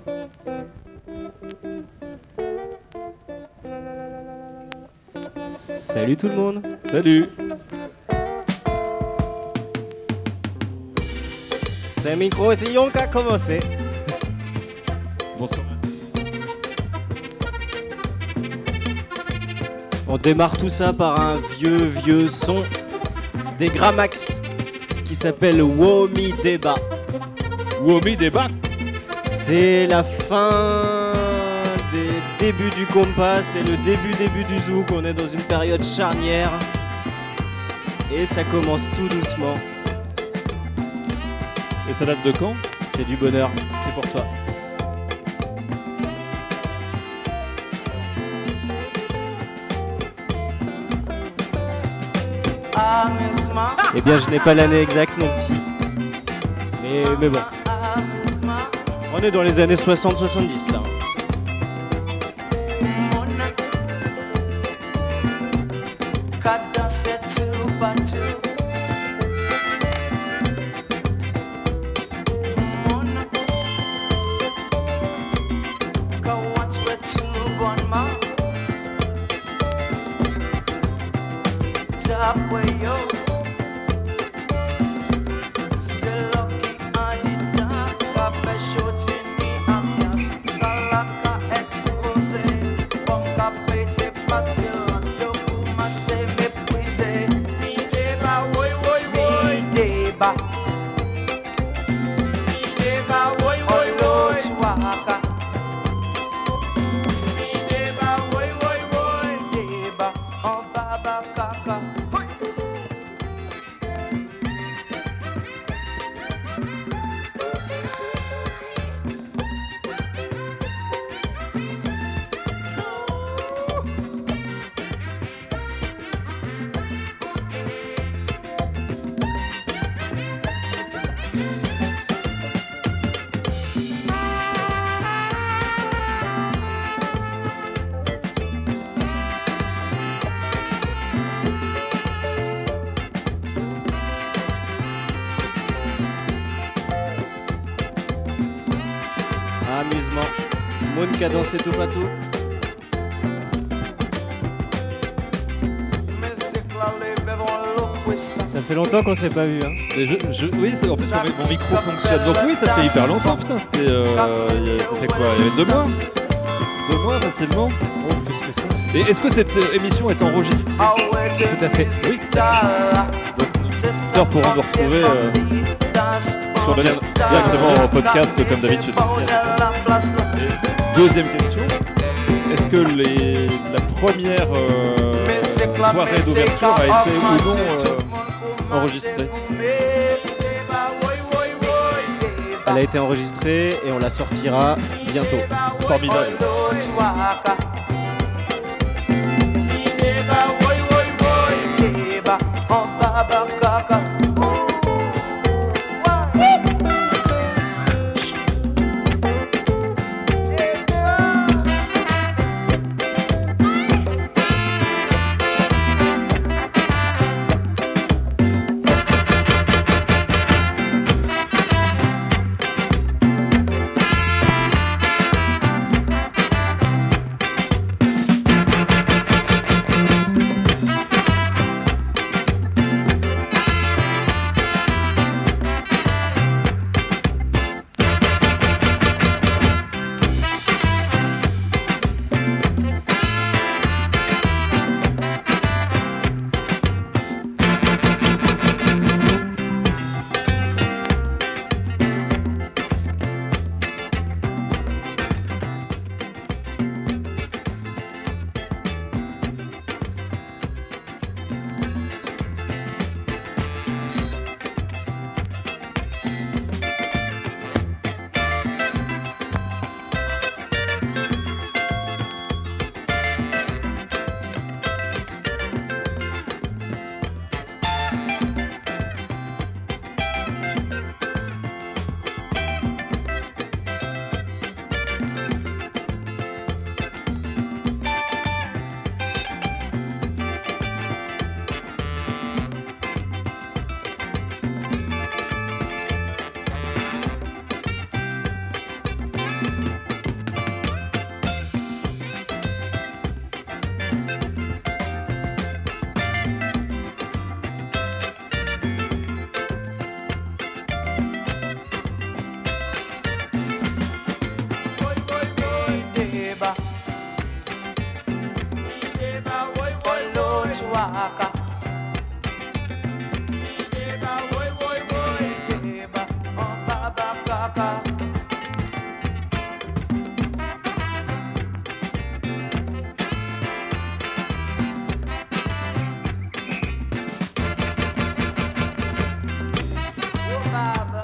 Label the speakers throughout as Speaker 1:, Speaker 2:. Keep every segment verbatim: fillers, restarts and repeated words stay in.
Speaker 1: Salut tout le monde.
Speaker 2: Salut.
Speaker 1: C'est un micro essayons qu'à commencer.
Speaker 2: Bonsoir.
Speaker 1: On démarre tout ça par un vieux vieux son des Gramax qui s'appelle Womi Deba.
Speaker 2: Womi Deba.
Speaker 1: C'est la fin des débuts du compas, c'est le début début du zouk, on est dans une période charnière et ça commence tout doucement.
Speaker 2: Et ça date de quand?
Speaker 1: C'est du bonheur, c'est pour toi. Eh bien je n'ai pas l'année exacte mon petit. Mais, mais bon. On est dans les années soixante soixante-dix là. Amusement. Moon qui a dansé tout pas tout. Ça fait longtemps qu'on s'est pas vu hein.
Speaker 2: Et je, je, oui, c'est, en plus mon, mon micro fonctionne. Donc oui, ça fait hyper longtemps. Putain, c'était, euh, ça fait quoi? Il y avait deux mois Deux mois facilement.
Speaker 1: Oh, plus que ça.
Speaker 2: Et est-ce que cette émission est enregistrée?
Speaker 1: Tout à fait.
Speaker 2: Oui. Donc les auditeurs pourront nous retrouver euh, sur le net, directement en podcast comme d'habitude. Et deuxième question, est-ce que les, la première euh, soirée d'ouverture a été ou non euh, enregistrée?
Speaker 1: Elle a été enregistrée et on la sortira bientôt.
Speaker 2: Formidable.
Speaker 3: waka. Eba boy boy boy, eba oh baba kaka. Oh baba.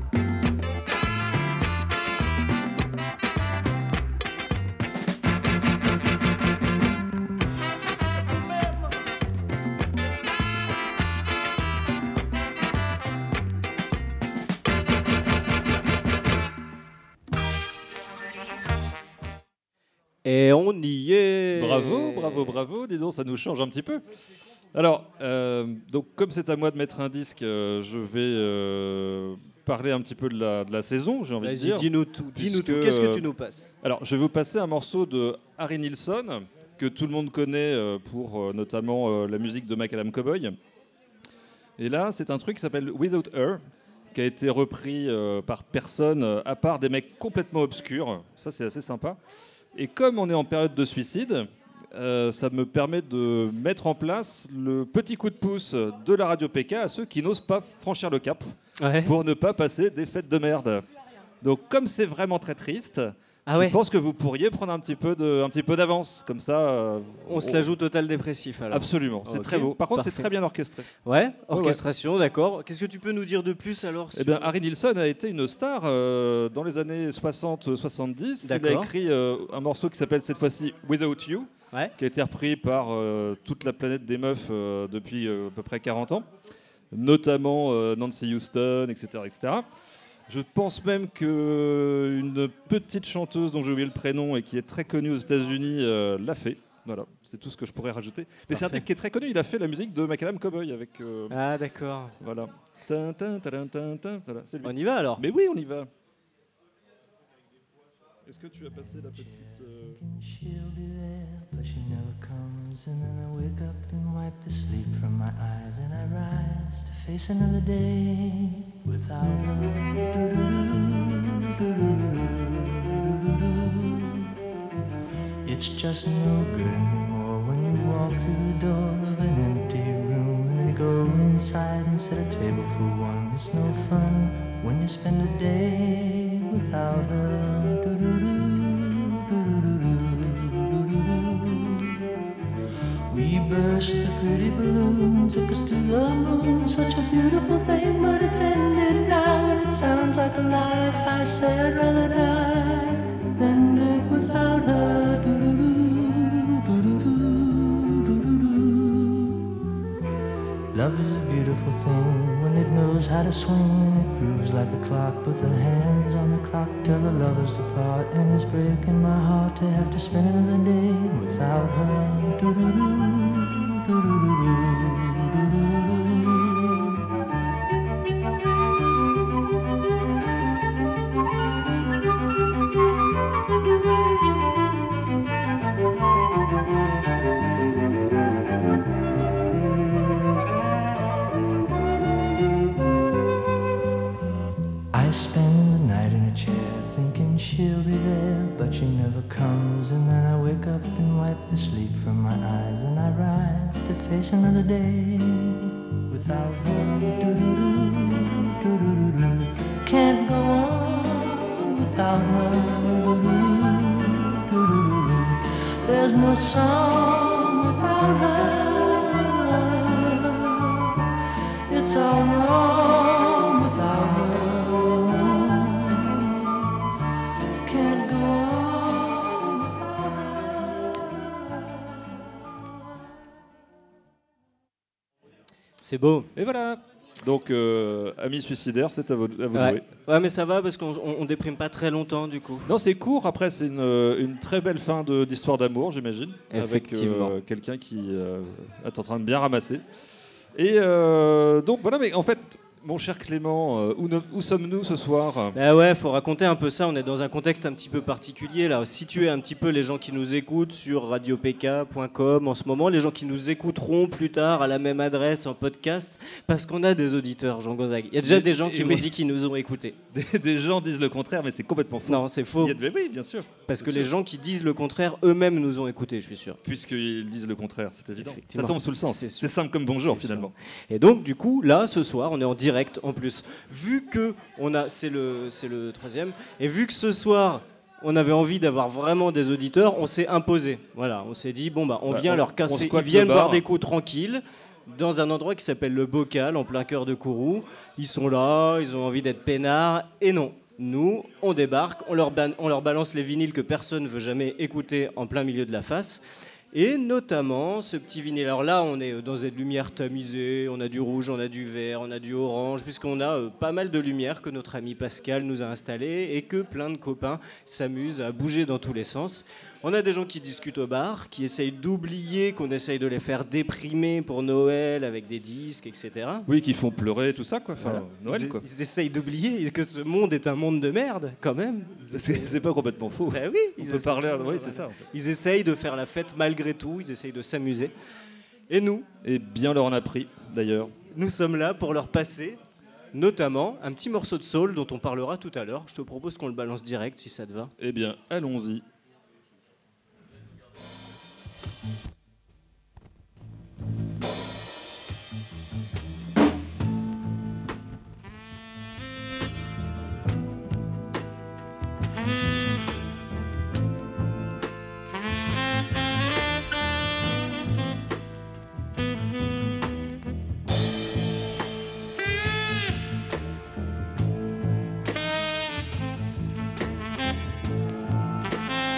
Speaker 1: Et on y est.
Speaker 2: Bravo, bravo, bravo. Dis donc, ça nous change un petit peu. Alors, euh, donc, comme c'est à moi de mettre un disque, euh, je vais euh, parler un petit peu de la, de la saison, j'ai envie de
Speaker 1: Vas-y,
Speaker 2: dire.
Speaker 1: dis-nous tout. Dis-nous
Speaker 2: puisque,
Speaker 1: tout. Qu'est-ce que
Speaker 2: euh,
Speaker 1: tu nous passes?
Speaker 2: Alors, je vais vous passer un morceau de Harry Nilsson, que tout le monde connaît euh, pour euh, notamment euh, la musique de Macadam Cowboy. Et là, c'est un truc qui s'appelle Without Her, qui a été repris euh, par personne, euh, à part des mecs complètement obscurs. Ça, c'est assez sympa. Et comme on est en période de suicide, euh, ça me permet de mettre en place le petit coup de pouce de la radio P K à ceux qui n'osent pas franchir le cap
Speaker 1: Ouais.
Speaker 2: pour ne pas passer des fêtes de merde. Donc, comme c'est vraiment très triste,
Speaker 1: Ah
Speaker 2: je
Speaker 1: ouais.
Speaker 2: pense que vous pourriez prendre un petit peu de, un petit peu d'avance, comme ça. euh,
Speaker 1: On se la joue total dépressif alors.
Speaker 2: Absolument, c'est
Speaker 1: Ok,
Speaker 2: très beau. Par contre, c'est
Speaker 1: parfait.
Speaker 2: très bien orchestré.
Speaker 1: Ouais, orchestration, d'accord. Qu'est-ce que tu peux nous dire de plus alors
Speaker 2: Eh bien, Harry Nilsson a été une star euh, dans les années soixante soixante-dix. Il a
Speaker 1: D'accord.
Speaker 2: écrit euh, un morceau qui s'appelle cette fois-ci Without You,
Speaker 1: Ouais.
Speaker 2: qui a été repris par euh, toute la planète des meufs euh, depuis euh, à peu près quarante ans, notamment euh, Nancy Houston, et cetera, et cetera. Je pense même qu'une petite chanteuse dont j'ai oublié le prénom et qui est très connue aux États-Unis euh, l'a fait. Voilà, c'est tout ce que je pourrais rajouter. Mais c'est un
Speaker 1: Parfait.
Speaker 2: type qui est très connu. Il a fait la musique de Macadam Cowboy avec. euh,
Speaker 1: Ah d'accord.
Speaker 2: Voilà. Tin, tin, tin, tin, tin, voilà, c'est lui.
Speaker 1: On y va alors.
Speaker 2: Mais oui, on y va. Est-ce que tu as passé la petite. euh,
Speaker 3: She'll be there, but she never comes. And then I wake up and wipe the sleep from my eyes, and I rise to face another day without her. It's just no good anymore when you walk through the door of an empty room and then go inside and set a table for one. It's no fun when you spend a day without her. We burst the pretty balloon, took us to the moon, such a beautiful thing, but it's ended now, and it sounds like a life. I say I'd rather die than live without her. Love is a beautiful thing when it knows how to swing, and it grooves like a clock, but the hands on the clock tell the lovers to part, and it's breaking my heart to have to spend another day without her. Do-do-do, do-do-do-do. I spend the night in a chair thinking she'll be there, but she never comes. And then I wake up and wipe the sleep from my eyes, and I rise to face another day without her. Do-do-do, do-do-do-do. Can't go on without her. Do-do-do, do-do-do. There's no song without her. It's all wrong without her. Can't go on without her.
Speaker 1: C'est beau.
Speaker 2: Et voilà. Donc, euh, amis suicidaires, c'est à vous, à vous de
Speaker 1: Ouais.
Speaker 2: jouer.
Speaker 1: Ouais, mais ça va parce qu'on on, on déprime pas très longtemps du coup.
Speaker 2: Non, c'est court. Après, c'est une, une très belle fin de- d'histoire d'amour, j'imagine. Avec
Speaker 1: Effectivement.
Speaker 2: euh, quelqu'un qui euh, est en train de bien ramasser. Et euh, donc, voilà. Mais en fait, Mon cher Clément, euh, où, no- où sommes-nous ce soir ?
Speaker 1: Bah ouais, faut raconter un peu ça. On est dans un contexte un petit peu particulier là. Situer un petit peu les gens qui nous écoutent sur radio p k point com en ce moment, les gens qui nous écouteront plus tard à la même adresse en podcast, parce qu'on a des auditeurs, Jean Gonzague. Il y a déjà
Speaker 2: Et-
Speaker 1: des gens
Speaker 2: et
Speaker 1: qui
Speaker 2: oui.
Speaker 1: m'ont dit qu'ils nous ont écoutés.
Speaker 2: des, des gens disent le contraire, mais c'est complètement faux.
Speaker 1: Non, c'est faux.
Speaker 2: Il y a de- Oui, bien sûr.
Speaker 1: Parce que
Speaker 2: Bien
Speaker 1: les
Speaker 2: sûr.
Speaker 1: gens qui disent le contraire eux-mêmes nous ont écoutés, je suis sûr.
Speaker 2: Puisqu'ils disent le contraire, c'est évident. Ça
Speaker 1: Effectivement.
Speaker 2: tombe sous le sens.
Speaker 1: C'est
Speaker 2: C'est
Speaker 1: sûr.
Speaker 2: simple comme bonjour,
Speaker 1: C'est
Speaker 2: finalement.
Speaker 1: Et donc du coup là ce soir on est en direct en plus. Vu que on a c'est le c'est le troisième et vu que ce soir on avait envie d'avoir vraiment des auditeurs, on s'est imposé. Voilà, on s'est dit bon bah on
Speaker 2: Bah,
Speaker 1: vient
Speaker 2: on-
Speaker 1: leur
Speaker 2: on
Speaker 1: casser. Ils
Speaker 2: squatte le
Speaker 1: viennent boire
Speaker 2: bar.
Speaker 1: des coups tranquilles dans un endroit qui s'appelle le Bocal en plein cœur de Kourou. Ils sont là, ils ont envie d'être peinards et non. Nous, on débarque, on leur, ban- on leur balance les vinyles que personne ne veut jamais écouter en plein milieu de la face. Et notamment ce petit vinyle. Alors là, on est dans une lumière tamisée, on a du rouge, on a du vert, on a du orange, puisqu'on a euh, pas mal de lumière que notre ami Pascal nous a installé et que plein de copains s'amusent à bouger dans tous les sens. On a des gens qui discutent au bar, qui essayent d'oublier qu'on essaye de les faire déprimer pour Noël avec des disques, et cetera.
Speaker 2: Oui, qui font pleurer, tout ça, quoi. Enfin,
Speaker 1: Voilà.
Speaker 2: Noël,
Speaker 1: ils,
Speaker 2: quoi.
Speaker 1: ils essayent d'oublier que ce monde est un monde de merde, quand même.
Speaker 2: C'est c'est pas complètement faux.
Speaker 1: Ben oui,
Speaker 2: On
Speaker 1: ils
Speaker 2: peut
Speaker 1: essayent-
Speaker 2: parler. à- Oui,
Speaker 1: voilà.
Speaker 2: c'est ça. En fait.
Speaker 1: Ils essayent de faire la fête malgré tout, ils essayent de s'amuser. Et nous,
Speaker 2: Et bien leur en a pris, d'ailleurs.
Speaker 1: nous sommes là pour leur passer, notamment, un petit morceau de soul dont on parlera tout à l'heure. Je te propose qu'on le balance direct, si ça te va.
Speaker 2: Eh bien, allons-y.
Speaker 4: Thank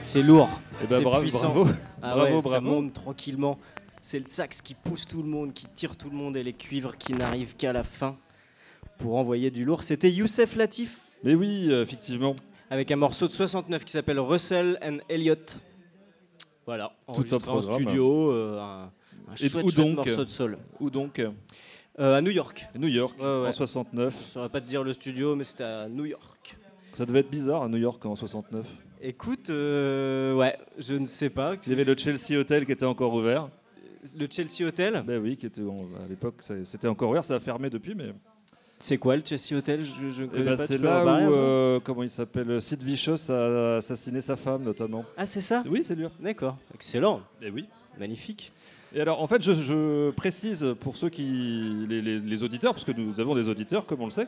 Speaker 1: C'est lourd.
Speaker 2: Et ben
Speaker 1: c'est
Speaker 2: bravo,
Speaker 1: puissant.
Speaker 2: bravo,
Speaker 1: Ah
Speaker 2: bravo,
Speaker 1: ouais, ça
Speaker 2: bravo.
Speaker 1: monte tranquillement. C'est le sax qui pousse tout le monde, qui tire tout le monde et les cuivres qui n'arrivent qu'à la fin pour envoyer du lourd. C'était Youssef Latif
Speaker 2: Mais oui, euh, effectivement,
Speaker 1: avec un morceau de soixante-neuf qui s'appelle Russell and Elliott. Voilà,
Speaker 2: un
Speaker 1: enregistré en
Speaker 2: programme.
Speaker 1: studio, euh, un, un
Speaker 2: Et
Speaker 1: chouette,
Speaker 2: où
Speaker 1: chouette
Speaker 2: donc
Speaker 1: morceau de soul.
Speaker 2: où donc euh,
Speaker 1: Euh, à New York.
Speaker 2: New York,
Speaker 1: Ouais, ouais.
Speaker 2: en
Speaker 1: Je
Speaker 2: soixante-neuf.
Speaker 1: saurais pas te dire le studio, mais c'était à New York.
Speaker 2: Ça devait être bizarre à New York en soixante-neuf.
Speaker 1: Écoute, euh, ouais, je ne sais pas.
Speaker 2: Il y avait le Chelsea Hotel qui était encore ouvert.
Speaker 1: Le Chelsea Hotel,
Speaker 2: Ben oui, qui était à l'époque, ça- c'était encore ouvert. Ça a fermé depuis, mais
Speaker 1: c'est quoi le Chelsea Hotel? Je, je ne
Speaker 2: Eh
Speaker 1: connais
Speaker 2: ben,
Speaker 1: pas.
Speaker 2: c'est
Speaker 1: tu peux en
Speaker 2: là
Speaker 1: parler un
Speaker 2: où
Speaker 1: peu
Speaker 2: euh, comment il s'appelle, Sid Vicious a assassiné sa femme notamment.
Speaker 1: Ah, c'est ça?
Speaker 2: Oui, c'est lui.
Speaker 1: D'accord, excellent,
Speaker 2: Et oui.
Speaker 1: magnifique.
Speaker 2: Et alors, en fait, je, je précise pour ceux qui, les, les- les auditeurs, parce que nous avons des auditeurs, comme on le sait,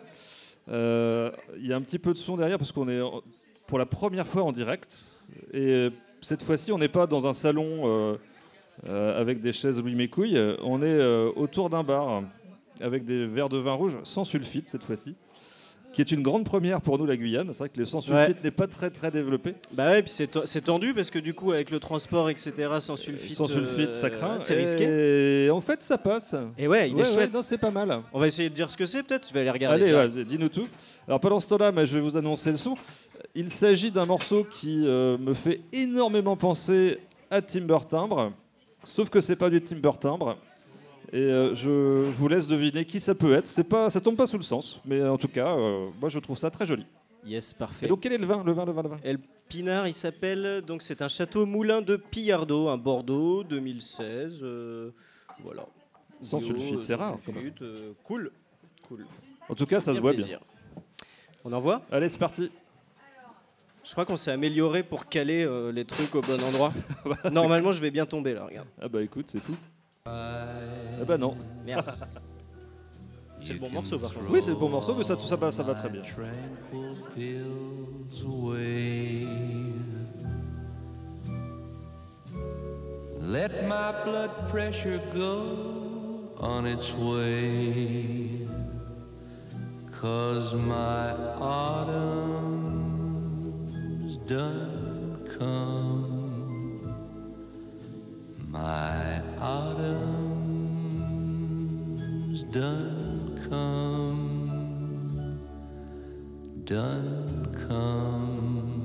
Speaker 2: euh, il y a un petit peu de son derrière, parce qu'on est en- pour la première fois en direct. Et euh, cette fois-ci, on n'est pas dans un salon euh, euh, avec des chaises Louis Mécouille. On est euh, autour d'un bar avec des verres de vin rouge sans sulfite cette fois-ci, qui est une grande première pour nous, la Guyane. C'est vrai que le sans sulfite
Speaker 1: Ouais.
Speaker 2: n'est pas très très développé.
Speaker 1: Bah ouais, puis c'est to- c'est tendu parce que du coup, avec le transport, et cetera, sans sulfite,
Speaker 2: Sans sulfite, ça
Speaker 1: euh,
Speaker 2: craint.
Speaker 1: c'est risqué.
Speaker 2: Et en fait, ça passe.
Speaker 1: Et ouais, il
Speaker 2: Ouais,
Speaker 1: est
Speaker 2: ouais,
Speaker 1: chouette.
Speaker 2: non, c'est pas mal.
Speaker 1: On va essayer de dire ce que c'est, peut-être. Je vais aller regarder.
Speaker 2: Allez,
Speaker 1: j'arrive.
Speaker 2: ouais, dis-nous tout. Alors pendant ce temps-là, mais je vais vous annoncer le son. Il s'agit d'un morceau qui euh, me fait énormément penser à Timber Timbre, sauf que c'est pas du Timber Timbre. Et euh, je vous laisse deviner qui ça peut être. C'est pas, ça tombe pas sous le sens, mais en tout cas, euh, moi je trouve ça très joli.
Speaker 1: Yes, parfait.
Speaker 2: Et donc quel est le vin, le vin, le vin, le vin
Speaker 1: Et le Pinard, il s'appelle, donc c'est un château Moulin de Pillardeau, un Bordeaux, deux mille seize. euh, voilà.
Speaker 2: Sans
Speaker 1: Bio,
Speaker 2: sulfite,
Speaker 1: euh,
Speaker 2: c'est rare,
Speaker 1: sans
Speaker 2: quand même.
Speaker 1: sulfite, euh, cool. Cool.
Speaker 2: En tout cas, ça se
Speaker 1: Bien
Speaker 2: voit bien.
Speaker 1: plaisir. On envoie?
Speaker 2: Allez, c'est parti.
Speaker 1: Je crois qu'on s'est amélioré pour caler euh, les trucs au bon endroit. Normalement, je vais bien tomber là, regarde.
Speaker 2: Ah bah écoute, c'est fou. Ah bah non.
Speaker 1: Merde. C'est le bon morceau par contre.
Speaker 2: Oui, c'est le bon morceau, mais ça, ça, va, ça va très bien.
Speaker 3: Tranquil fields away. Let my blood pressure go on its way, 'cause my autumn's done come. My autumn's done come, done come.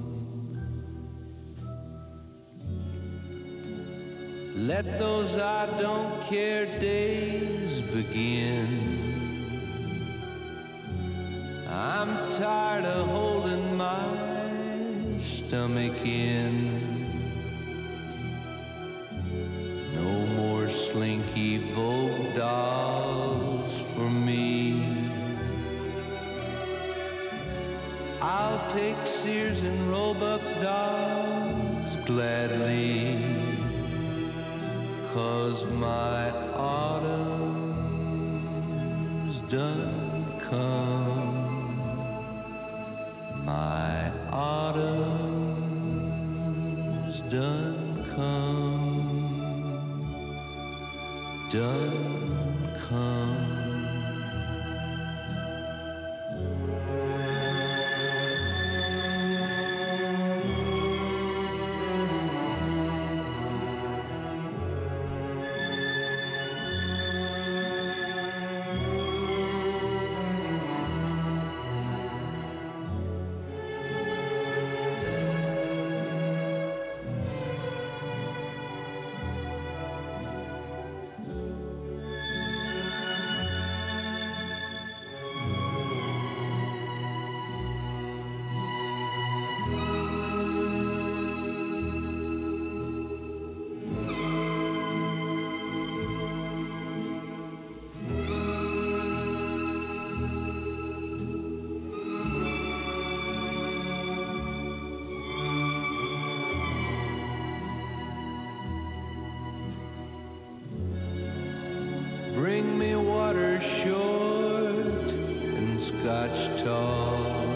Speaker 3: Let those I don't care days begin. I'm tired of holding my stomach in. No more slinky Vogue dolls for me. I'll take Sears and Roebuck dolls gladly, 'cause my autumn's done come. My autumn's done come, done come. Bring me water short and scotch tall,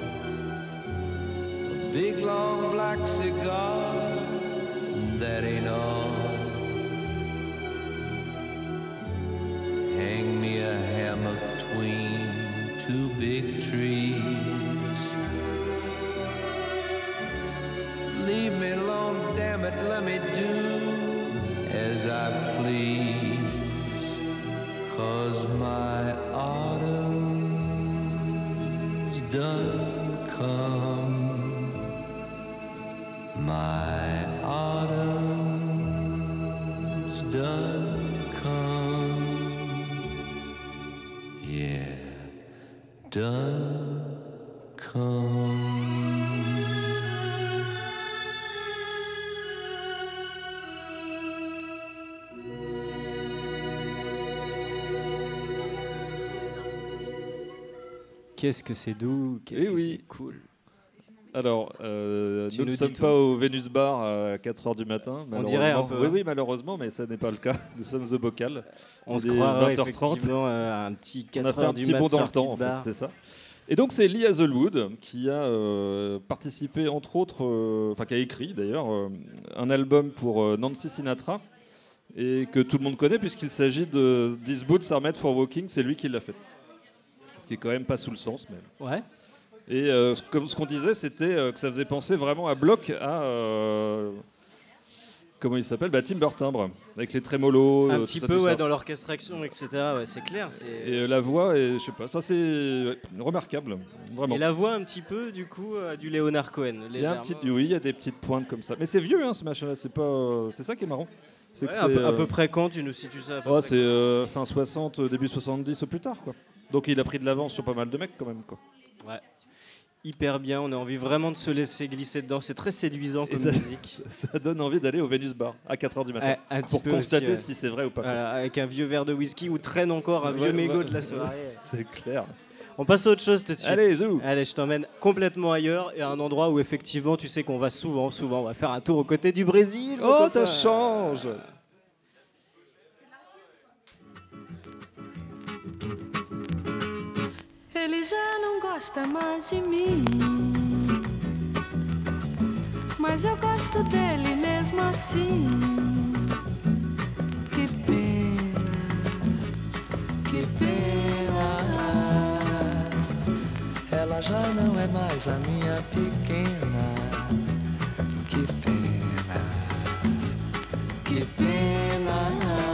Speaker 3: a big long black cigar, that ain't all. Hang me a hammock between two big trees. Leave me alone as I please, 'cause my autumn's done come. My autumn's done come. Yeah, done come.
Speaker 1: Qu'est-ce que c'est doux, qu'est-ce
Speaker 2: Eh
Speaker 1: que
Speaker 2: oui.
Speaker 1: c'est cool.
Speaker 2: Alors, euh,
Speaker 1: Tu
Speaker 2: nous ne
Speaker 1: nous
Speaker 2: sommes
Speaker 1: dis tout.
Speaker 2: pas au Venus Bar à quatre heures du matin.
Speaker 1: On dirait un
Speaker 2: malheureusement.
Speaker 1: peu,
Speaker 2: Oui,
Speaker 1: hein.
Speaker 2: oui, malheureusement, mais ça n'est pas le cas. Nous sommes au Bocal.
Speaker 1: On
Speaker 2: Il
Speaker 1: se
Speaker 2: est
Speaker 1: croirait
Speaker 2: vingt heures trente.
Speaker 1: effectivement euh, à un petit
Speaker 2: On a
Speaker 1: quatre
Speaker 2: fait un
Speaker 1: heures du
Speaker 2: petit
Speaker 1: mat
Speaker 2: bond dans le
Speaker 1: sortie
Speaker 2: temps,
Speaker 1: de
Speaker 2: en fait,
Speaker 1: bar.
Speaker 2: c'est ça. Et donc, c'est Lee Hazelwood qui a euh, participé, entre autres, euh, enfin, qui a écrit d'ailleurs, euh, un album pour euh, Nancy Sinatra et que tout le monde connaît puisqu'il s'agit de These Boots Are Made for Walking. C'est lui qui l'a fait. Ce qui est quand même pas sous le sens, mais.
Speaker 1: Ouais.
Speaker 2: Et euh, ce comme ce qu'on disait, c'était euh, que ça faisait penser vraiment à bloc à euh, comment il s'appelle, bah, Timbre Timbre, avec les trémolos.
Speaker 1: Un
Speaker 2: euh,
Speaker 1: petit
Speaker 2: tout ça,
Speaker 1: peu
Speaker 2: tout
Speaker 1: ouais,
Speaker 2: ça.
Speaker 1: dans l'orchestration, et cetera. Ouais, c'est clair. C'est...
Speaker 2: Et euh, la voix, est, je sais pas, ça c'est ouais, remarquable, vraiment.
Speaker 1: Et la voix un petit peu du coup euh, du Leonard Cohen.
Speaker 2: Il y a un
Speaker 1: légèrement.
Speaker 2: petit, oui, il y a des petites pointes comme ça. Mais c'est vieux, hein, ce machin-là. C'est pas, euh, c'est ça qui est marrant. C'est
Speaker 1: Ouais,
Speaker 2: que
Speaker 1: à,
Speaker 2: c'est,
Speaker 1: peu, à
Speaker 2: euh,
Speaker 1: peu près quand tu nous situes ça à peu
Speaker 2: oh,
Speaker 1: près
Speaker 2: c'est euh, fin soixante, euh, début soixante-dix au plus tard, quoi. Donc il a pris de l'avance sur pas mal de mecs quand même, quoi.
Speaker 1: Ouais. Hyper bien, on a envie vraiment de se laisser glisser dedans. C'est très séduisant
Speaker 2: Et
Speaker 1: comme
Speaker 2: ça,
Speaker 1: musique.
Speaker 2: ça, ça donne envie d'aller au Venus Bar à quatre heures du matin
Speaker 1: Ouais, un petit
Speaker 2: pour
Speaker 1: peu
Speaker 2: constater
Speaker 1: aussi, ouais.
Speaker 2: si c'est vrai ou pas. quoi.
Speaker 1: Voilà, avec un vieux verre de whisky où traîne encore un
Speaker 2: Ouais,
Speaker 1: vieux mégot
Speaker 2: ouais.
Speaker 1: de la soirée.
Speaker 2: C'est clair.
Speaker 1: On passe à autre chose tout de suite.
Speaker 2: Allez, zou.
Speaker 1: Allez, je t'emmène complètement ailleurs et à un endroit où effectivement tu sais qu'on va souvent, souvent. On va faire un tour aux côtés du Brésil. mon
Speaker 2: Oh,
Speaker 1: copain.
Speaker 2: ça change.
Speaker 4: Ele já não gosta mais de mim, mas eu gosto dele mesmo assim. Que pena, que pena.
Speaker 3: Ela já não é mais a minha pequena. Que pena, que pena.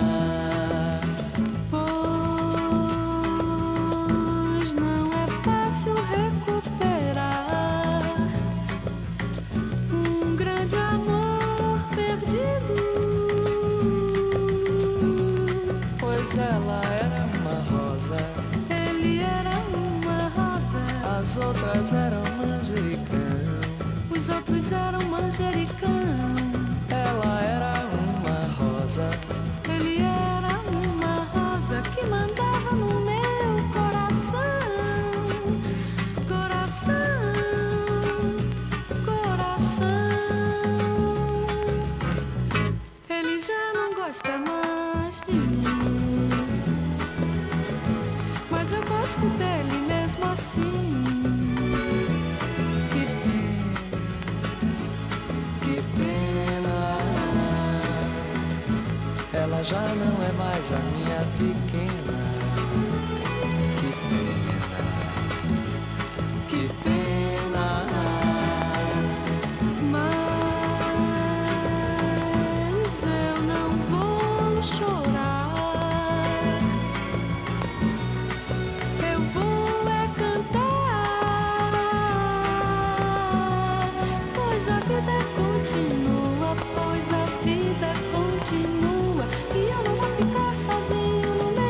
Speaker 4: Pois não é fácil recuperar um grande amor perdido.
Speaker 3: Pois ela era uma rosa,
Speaker 4: Ele era uma rosa,
Speaker 3: as outras eram manjericão.
Speaker 4: os outros eram manjericão.
Speaker 3: Ela era uma rosa,
Speaker 4: Ele era uma rosa que mandava no meu coração, coração, coração. Ele já não gosta mais de mim, mas eu gosto dele mesmo assim. Que pena,
Speaker 3: que pena. Ela já não é mais a minha pequena. Que pena, que pena.
Speaker 4: mas eu não vou chorar. Eu vou é cantar, pois a vida continua, pois a vida continua, e eu não vou ficar sozinho no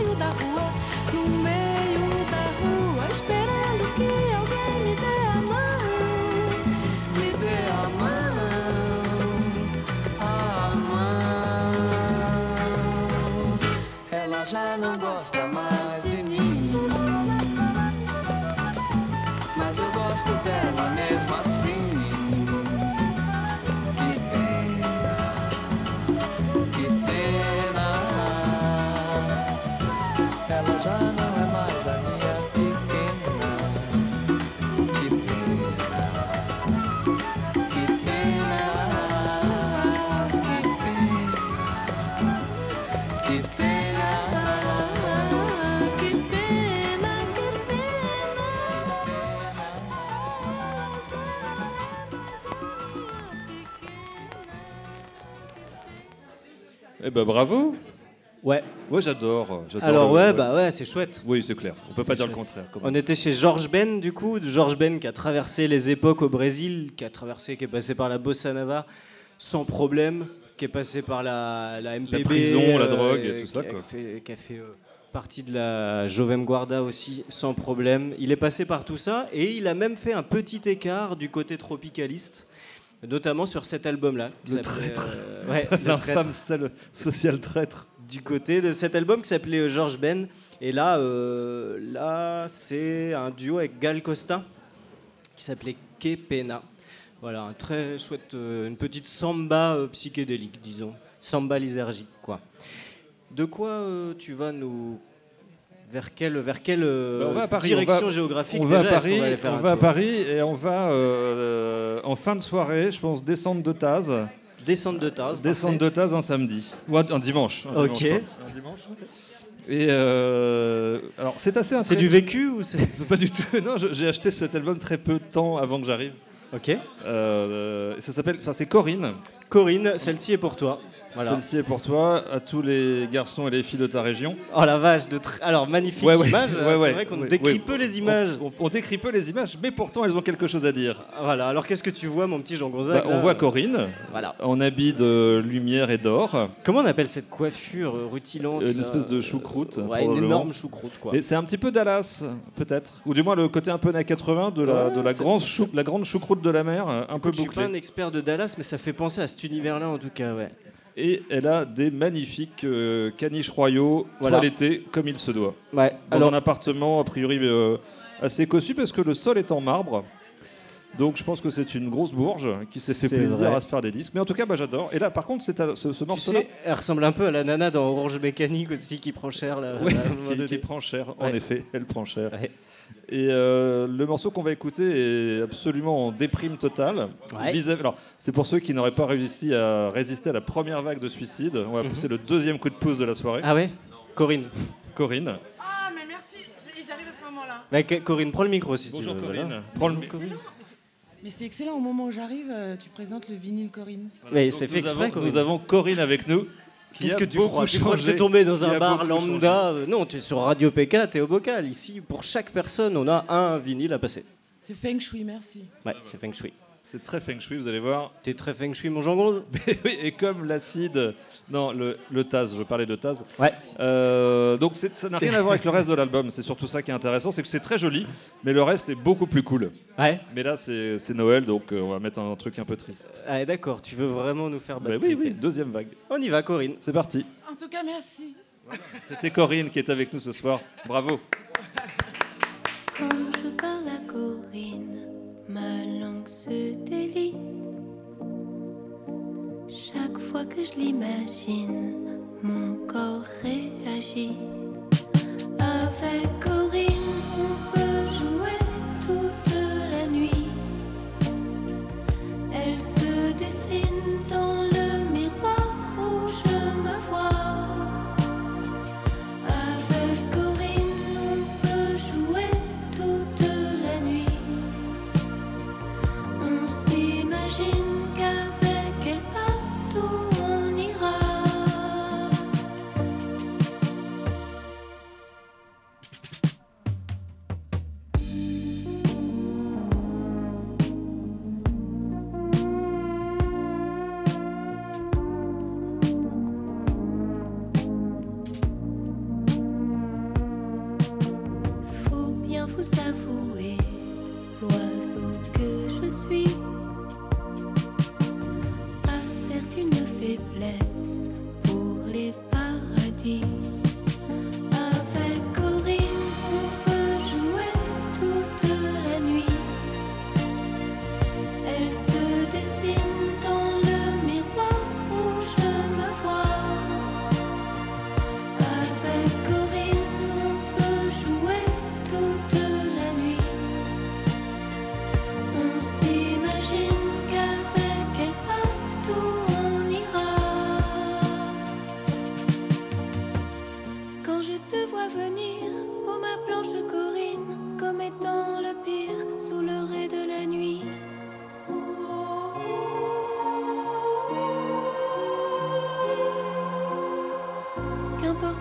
Speaker 2: Eh ben bravo.
Speaker 1: Ouais.
Speaker 2: Ouais, j'adore. j'adore
Speaker 1: Alors
Speaker 2: le-
Speaker 1: ouais, bah ouais, c'est chouette.
Speaker 2: Oui, c'est clair. On peut pas
Speaker 1: C'est
Speaker 2: dire le
Speaker 1: chouette.
Speaker 2: contraire. quand
Speaker 1: On
Speaker 2: même.
Speaker 1: était chez George Ben, du coup, George Ben qui a traversé les époques au Brésil, qui a traversé, qui est passé par la bossa nova sans problème, qui est passé par la, la M P B,
Speaker 2: La prison, la drogue et tout ça,
Speaker 1: qui a
Speaker 2: quoi.
Speaker 1: fait, qui a fait euh, partie de la Jovem Guarda aussi sans problème. Il est passé par tout ça et il a même fait un petit écart du côté tropicaliste, notamment sur cet album-là. qui
Speaker 2: Le
Speaker 1: s'appelait,
Speaker 2: traître.
Speaker 1: euh, ouais, le traître.
Speaker 2: L'infâme sale- social traître.
Speaker 1: Du côté de cet album qui s'appelait euh, George Ben. Et là, euh, là c'est un duo avec Gal Costa qui s'appelait Que Pena. Voilà, un très chouette, euh, une petite samba euh, psychédélique, disons. Samba lysergique, quoi. De quoi euh, tu vas nous... Vers quelle, vers quelle euh,
Speaker 2: Bah, on va à Paris,
Speaker 1: direction
Speaker 2: on va-
Speaker 1: géographique
Speaker 2: On va à
Speaker 1: déjà, est-ce qu'on
Speaker 2: Paris,
Speaker 1: va aller faire
Speaker 2: on
Speaker 1: un
Speaker 2: va à
Speaker 1: tour
Speaker 2: Paris et on va euh, en fin de soirée, je pense, descendre de Taz.
Speaker 1: Descente de Taz.
Speaker 2: Descendre de Taz un samedi. Ou un, un dimanche. un
Speaker 1: Ok.
Speaker 2: dimanche, pardon. Un dimanche. Et euh, alors, c'est assez
Speaker 1: C'est du vécu ou c'est...
Speaker 2: Pas du tout. Non, je- j'ai acheté cet album très peu de temps avant que j'arrive.
Speaker 1: Ok.
Speaker 2: Euh, ça s'appelle, ça c'est Corinne.
Speaker 1: Corinne, celle-ci est pour toi. Voilà.
Speaker 2: Celle-ci est pour toi, à tous les garçons et les filles de ta région.
Speaker 1: Oh la vache, de tr- alors magnifique
Speaker 2: Ouais, ouais.
Speaker 1: image.
Speaker 2: Ouais, ouais.
Speaker 1: C'est vrai qu'on
Speaker 2: Ouais,
Speaker 1: décrit
Speaker 2: ouais.
Speaker 1: peu les images.
Speaker 2: On, on décrit peu les images, mais pourtant elles ont quelque chose à dire.
Speaker 1: Voilà. Alors qu'est-ce que tu vois, mon petit Jean Gonzague
Speaker 2: Bah,
Speaker 1: là
Speaker 2: on voit Corinne,
Speaker 1: Voilà.
Speaker 2: en habit de lumière et d'or.
Speaker 1: Comment on appelle cette coiffure euh, rutilante
Speaker 2: Une
Speaker 1: là
Speaker 2: espèce de choucroute,
Speaker 1: Ouais, une
Speaker 2: probablement.
Speaker 1: énorme choucroute quoi.
Speaker 2: Et c'est un petit peu Dallas, peut-être. Ou du moins le côté un peu années quatre-vingts de la,
Speaker 1: Ouais,
Speaker 2: de la,
Speaker 1: c'est-
Speaker 2: grande chou- la grande choucroute de la mer, un peu
Speaker 1: Je suis pas un
Speaker 2: bouclée.
Speaker 1: expert de Dallas, mais ça fait penser à cet univers-là en tout cas, ouais.
Speaker 2: Et elle a des magnifiques euh, caniches royaux,
Speaker 1: Voilà.
Speaker 2: toilettés comme il se doit.
Speaker 1: Ouais.
Speaker 2: Dans
Speaker 1: Alors,
Speaker 2: un appartement a priori euh, assez cossu parce que le sol est en marbre. Donc je pense que c'est une grosse bourge qui s'est fait
Speaker 1: C'est
Speaker 2: plaisir
Speaker 1: vrai.
Speaker 2: à se faire des disques. Mais en tout cas, bah, j'adore. Et là, par contre, c'est à- ce, ce
Speaker 1: tu
Speaker 2: morceau-là
Speaker 1: sais, elle ressemble un peu à la nana dans Orange Mécanique aussi qui prend cher là.
Speaker 2: ouais,
Speaker 1: à un moment
Speaker 2: qui,
Speaker 1: donné.
Speaker 2: qui prend cher. En
Speaker 1: Ouais.
Speaker 2: effet, elle prend cher.
Speaker 1: Ouais.
Speaker 2: Et euh, le morceau qu'on va écouter est absolument en déprime totale.
Speaker 1: Ouais.
Speaker 2: Vis-à- Alors, c'est pour ceux qui n'auraient pas réussi à résister à la première vague de suicide. On va
Speaker 1: Mhm.
Speaker 2: pousser le deuxième coup de pouce de la soirée.
Speaker 1: Ah ouais. Corinne.
Speaker 2: Corinne.
Speaker 5: Ah, mais merci, j- j'arrive à ce moment-là.
Speaker 1: Bah, Ca- Corinne, prends le micro si
Speaker 2: Bonjour
Speaker 1: tu veux.
Speaker 2: Corinne.
Speaker 1: voilà.
Speaker 2: Prends le
Speaker 5: C'est
Speaker 2: micro.
Speaker 5: excellent. Mais c'est excellent, au moment où j'arrive, euh, tu présentes le vinyle Corinne.
Speaker 1: Mais
Speaker 2: Donc,
Speaker 1: c'est fait
Speaker 2: nous
Speaker 1: exprès,
Speaker 2: avons,
Speaker 1: Corinne.
Speaker 2: nous avavons Corinne avec nous. qui
Speaker 1: Qu'est-ce
Speaker 2: a
Speaker 1: que tu
Speaker 2: beaucoup
Speaker 1: crois Tu crois que
Speaker 2: changé,
Speaker 1: t'es tombé dans
Speaker 2: qui
Speaker 1: un
Speaker 2: a
Speaker 1: bar
Speaker 2: beaucoup
Speaker 1: lambda euh, Non, tu es sur Radio P K, t'es au bocal. Ici, pour chaque personne, on a un vinyle à passer.
Speaker 5: C'est Feng Shui, merci.
Speaker 1: Ouais, c'est Feng Shui.
Speaker 2: C'est très feng shui, vous allez voir.
Speaker 1: T'es très Feng Shui, mon Jean Gonze
Speaker 2: Et oui, et comme l'acide, non, le, le Taz, je parlais de Taz.
Speaker 1: Ouais.
Speaker 2: Euh, donc c'est- ça n'a rien à voir avec le reste de l'album. C'est surtout ça qui est intéressant, c'est que c'est très joli, mais le reste est beaucoup plus cool.
Speaker 1: Ouais.
Speaker 2: Mais là, c'est c'est Noël, donc euh, on va mettre un truc un peu triste.
Speaker 1: Ah, d'accord, tu veux vraiment nous faire
Speaker 2: Bah
Speaker 1: battre.
Speaker 2: oui, oui, deuxième vague.
Speaker 1: On y va, Corinne.
Speaker 2: C'est parti.
Speaker 5: En tout cas, merci.
Speaker 2: C'était Corinne qui est avec nous ce soir. Bravo.
Speaker 4: Quand je parle à Corinne, ma langue se délie. Chaque fois que je l'imagine, mon corps réagit. Avec Corinne, on peut jouer toute la nuit. Elle se dessine dans le miroir où je me vois. Avec Corinne, on peut jouer toute la nuit. On s'imagine qu'avec elle partout on ira.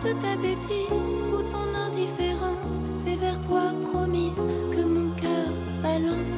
Speaker 4: de ta bêtise ou ton indifférence, c'est vers toi promise que mon cœur balance.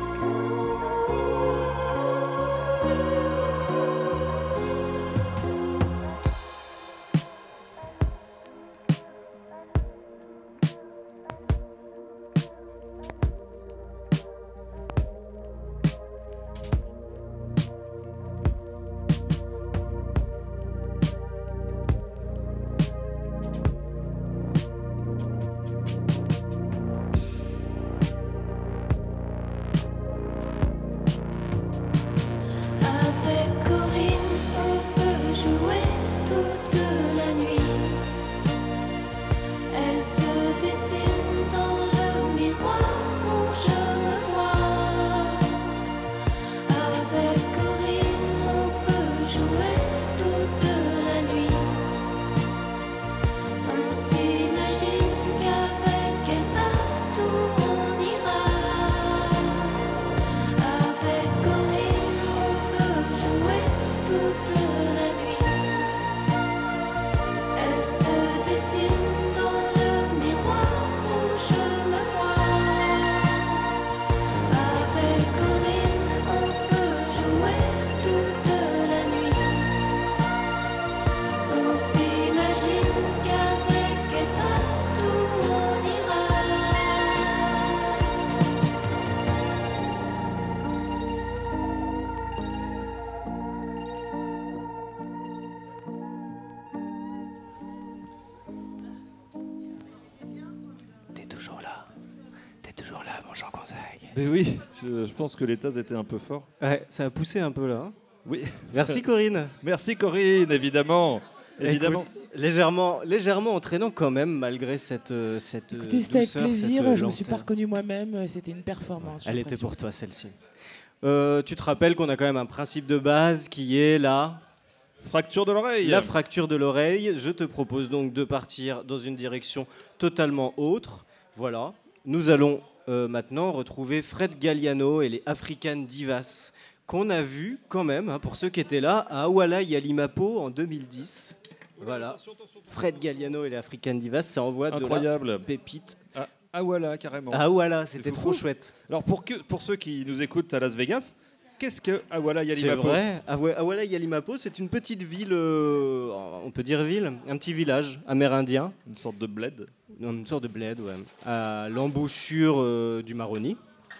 Speaker 2: Mais oui, je, je pense que les tasses étaient un peu forts.
Speaker 1: Ouais, ça a poussé un peu là. hein.
Speaker 2: Oui.
Speaker 1: Merci Corinne.
Speaker 2: Merci Corinne, évidemment. Évidemment.
Speaker 1: Écoute, légèrement, légèrement entraînant quand même, malgré cette, euh, cette euh,
Speaker 5: Écoutez, c'était avec
Speaker 1: douceur,
Speaker 5: plaisir.
Speaker 1: cette, euh,
Speaker 5: Je me suis pas
Speaker 1: lenteur.
Speaker 5: reconnue moi-même. C'était une performance. j'ai
Speaker 1: Elle était
Speaker 5: l'impression.
Speaker 1: pour toi celle-ci. Euh, tu te rappelles qu'on a quand même un principe de base qui est la,
Speaker 2: Fracture de l'oreille.
Speaker 1: la fracture de l'oreille. Je te propose donc de partir dans une direction totalement autre. Voilà. Nous allons euh, maintenant retrouver Fred Galliano et les African Divas qu'on a vu quand même, hein, pour ceux qui étaient là, à Awala Yalimapo en deux mille dix. Voilà. Fred Galliano et les African Divas, ça envoie de la
Speaker 2: Incroyable.
Speaker 1: pépite.
Speaker 2: Ah, ah voilà, carrément.
Speaker 1: Ah voilà, c'était
Speaker 2: fou.
Speaker 1: trop chouette.
Speaker 2: Alors pour, que, pour ceux qui nous écoutent à Las Vegas, qu'est-ce que Awala
Speaker 1: C'est
Speaker 2: Yalimapo?
Speaker 1: vrai. Awa- Awala Yalimapo, c'est une petite ville, euh, on peut dire ville, un petit village amérindien,
Speaker 2: Une sorte de bled.
Speaker 1: une sorte de bled, ouais, à l'embouchure euh, du Maroni.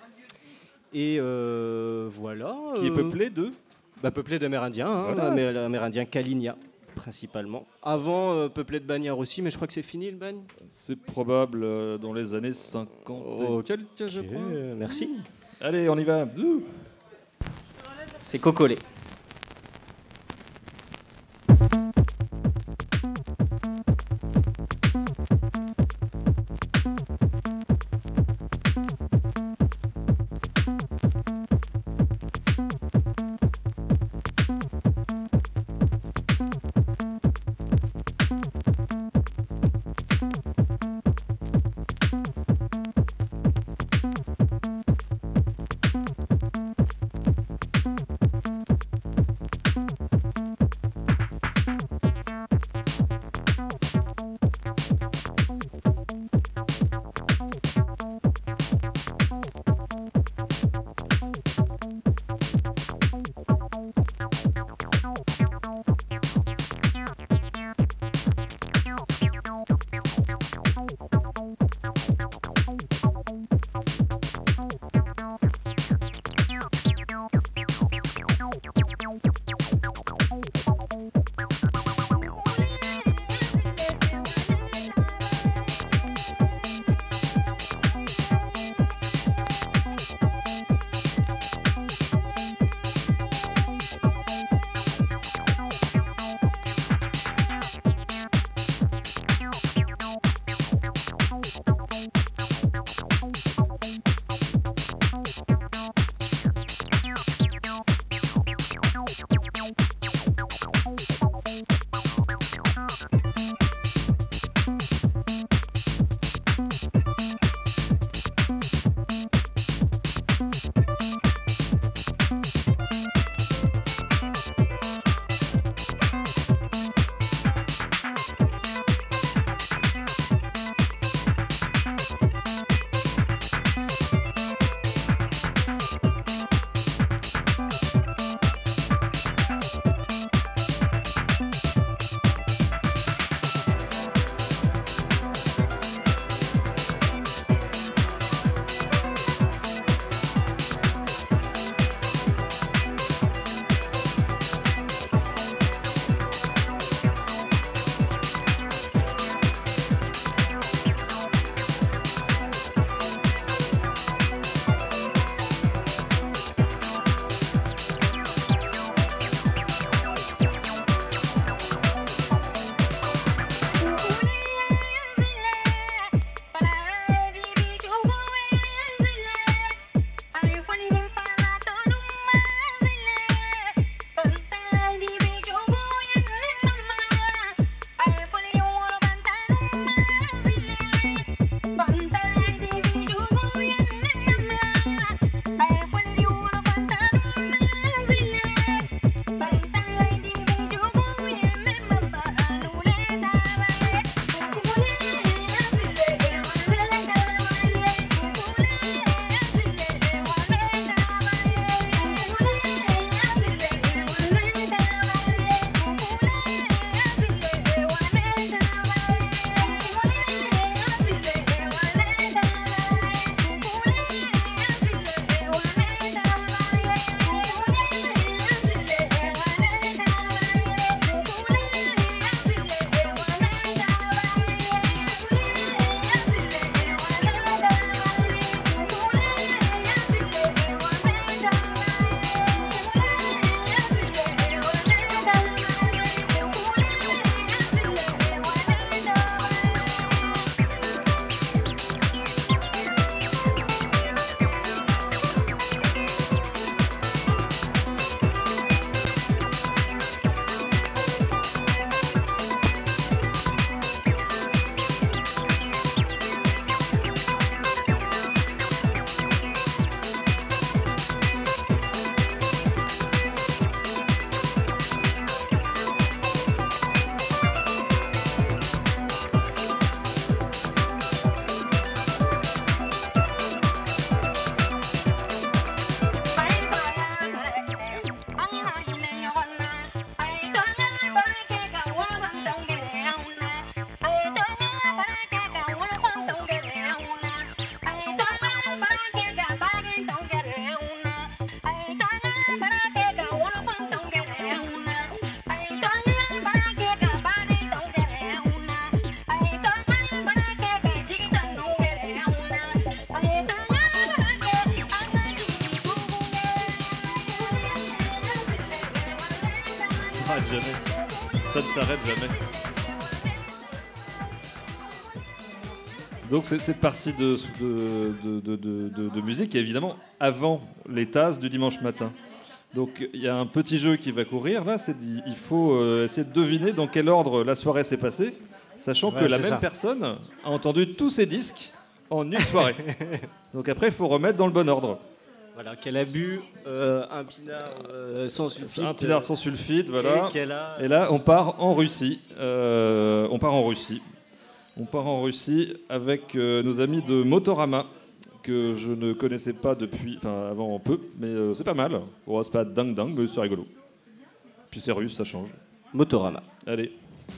Speaker 1: Et euh, voilà.
Speaker 2: Qui est
Speaker 1: euh,
Speaker 2: peuplé de
Speaker 1: bah, peuplé d'Amérindiens, hein,
Speaker 2: Voilà.
Speaker 1: Amé- l'Amérindien Kalinia principalement. Avant, euh, peuplé de Bagnards aussi, mais je crois que c'est fini le bagne.
Speaker 2: C'est probable euh, dans les années cinquante
Speaker 1: Ok,
Speaker 2: et quelques, je crois.
Speaker 1: euh, merci.
Speaker 2: Allez, on y va. Ouh.
Speaker 1: C'est Cocolé.
Speaker 2: s'arrête jamais. Ça ne s'arrête jamais. Donc c'est cette partie de, de, de, de, de, de musique est évidemment avant les tasses du dimanche matin. Donc il y a un petit jeu qui va courir là, c'est il faut euh, essayer de deviner dans quel ordre la soirée s'est passée, sachant ouais, que la même ça. personne a entendu tous ces disques en une soirée. Donc après il faut remettre dans le bon ordre.
Speaker 1: Voilà, qu'elle a bu euh, un pinard euh, sans sulfite.
Speaker 2: Un pinard sans sulfite, voilà.
Speaker 1: Et, a...
Speaker 2: et là on part en Russie. Euh, on part en Russie. On part en Russie avec euh, nos amis de Motorama, que je ne connaissais pas depuis, enfin avant peu, mais euh, c'est pas mal. Oh, c'est pas dingue dingue, mais c'est rigolo. Puis c'est russe, ça change.
Speaker 1: Motorama.
Speaker 2: Allez.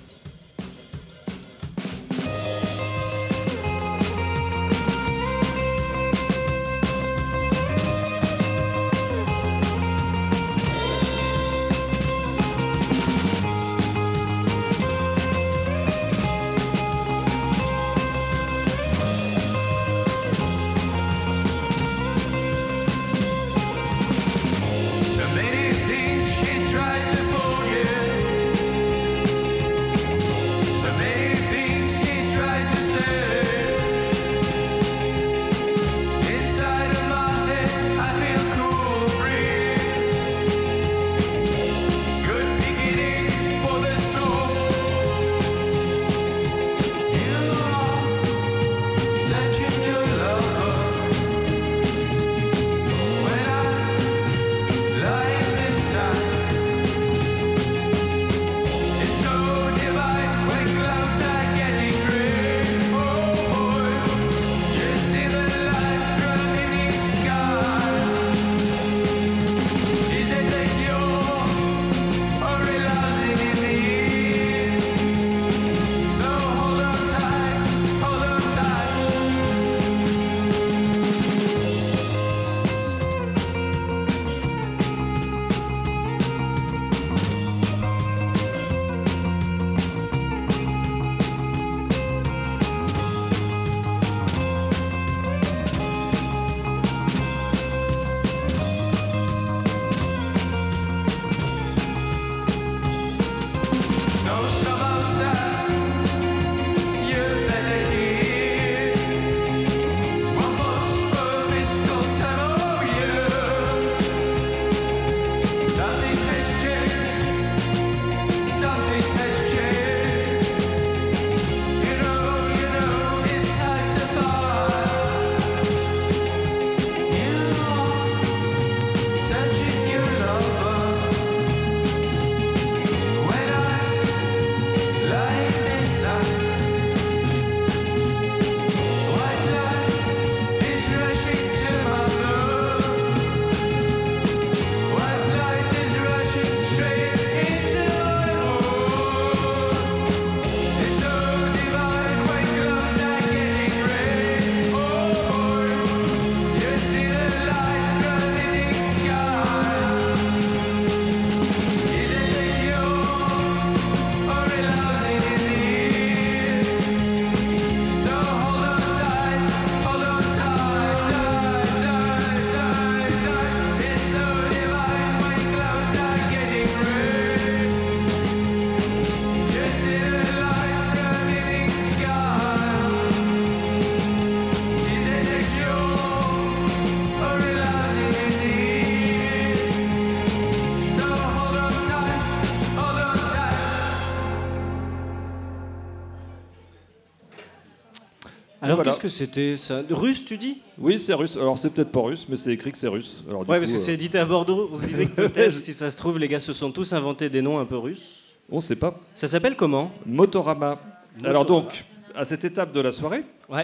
Speaker 1: Alors
Speaker 2: voilà.
Speaker 1: Qu'est-ce que c'était ça? Russe, tu dis?
Speaker 2: Oui, c'est russe. Alors c'est peut-être pas russe, mais c'est écrit que c'est russe. Alors, du
Speaker 1: ouais,
Speaker 2: coup,
Speaker 1: parce que
Speaker 2: euh...
Speaker 1: c'est édité à Bordeaux. On se disait que peut-être, si ça se trouve, les gars se sont tous inventés des noms un peu russes.
Speaker 2: On sait pas.
Speaker 1: Ça s'appelle comment?
Speaker 2: Motorama.
Speaker 1: Motorama.
Speaker 2: Alors donc, à cette étape de la soirée,
Speaker 1: ouais.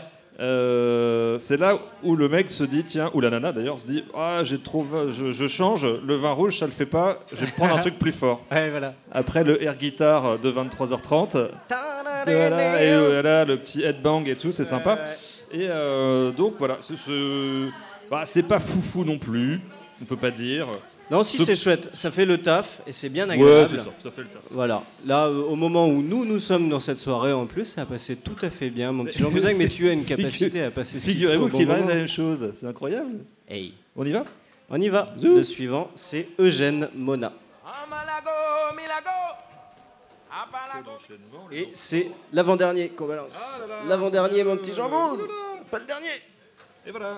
Speaker 2: euh, c'est là où le mec se dit, tiens, ou la nana d'ailleurs, se dit, ah, j'ai trop, je, je change, le vin rouge, ça le fait pas, je vais prendre un truc plus fort.
Speaker 1: Ouais, voilà.
Speaker 2: Après le air guitar de vingt-trois heures trente, voilà, et voilà, le petit headbang et tout, c'est sympa.
Speaker 1: Ouais.
Speaker 2: Et euh, donc voilà, c'est, c'est, bah, c'est pas foufou non plus, on peut pas dire.
Speaker 1: Non, si
Speaker 2: Ce...
Speaker 1: c'est chouette, ça fait le taf et c'est bien agréable.
Speaker 2: Ouais, c'est ça, ça fait le taf.
Speaker 1: Voilà, là, euh, au moment où nous, nous sommes dans cette soirée, en plus, ça a passé tout à fait bien. Mon petit Jean Gouzac, mais tu as une capacité à passer ce
Speaker 2: Figurez-vous
Speaker 1: bon
Speaker 2: qu'il m'arrive
Speaker 1: moment.
Speaker 2: la même chose, c'est incroyable.
Speaker 1: Hey.
Speaker 2: On y va?
Speaker 1: On y va.
Speaker 2: Zou.
Speaker 1: Le suivant, c'est Eugène Mona. Et c'est l'avant-dernier qu'on balance.
Speaker 2: Ah là là.
Speaker 1: L'avant-dernier, mon petit Jean Gonze. Pas le dernier.
Speaker 2: Et voilà.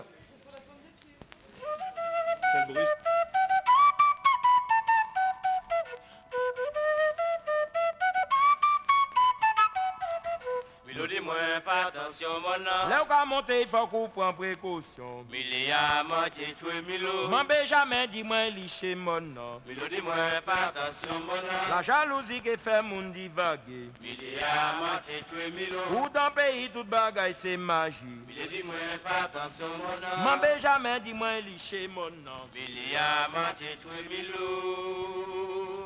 Speaker 2: Quel bruit.
Speaker 6: Milo dis-moi, fais attention, mon nom.
Speaker 7: Là où on monte, il faut qu'on prenne précaution.
Speaker 6: Milia, moi, j'ai tué Milo.
Speaker 7: M'en Benjamin, dis-moi, liché mon nom.
Speaker 6: Milo dis-moi, fais attention, mon nom.
Speaker 7: La jalousie qui fait mon divaguer.
Speaker 6: Milia, moi, j'ai tué Milo.
Speaker 7: Ou dans le pays, toute bagaille, c'est magie.
Speaker 6: Milo dis-moi, fais attention, mon nom.
Speaker 7: M'en Benjamin, dis-moi, liché mon nom.
Speaker 6: Milia, moi, j'ai tué Milo.